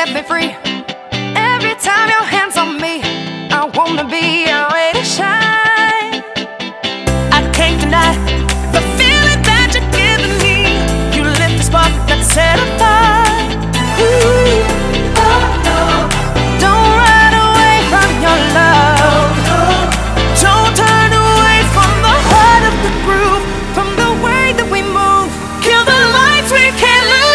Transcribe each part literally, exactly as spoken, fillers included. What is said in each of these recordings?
set me free. Every time your hands on me, I wanna be your way to shine. I can't deny the feeling that you're giving me. You lit the spark that set a fire. Ooh, oh no. Don't run away from your love. Don't turn away from the heart of the groove, from the way that we move. Kill the lights, we can't lose.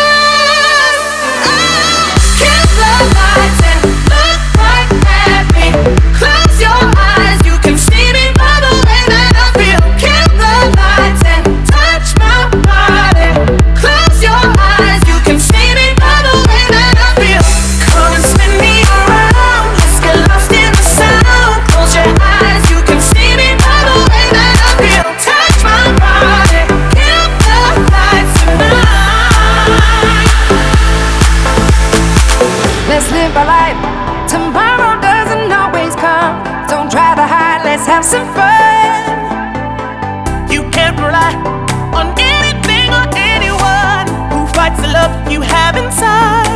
Let's live our life. Tomorrow doesn't always come. Don't try to hide, let's have some fun. You can't rely on anything or anyone who fights the love you have inside.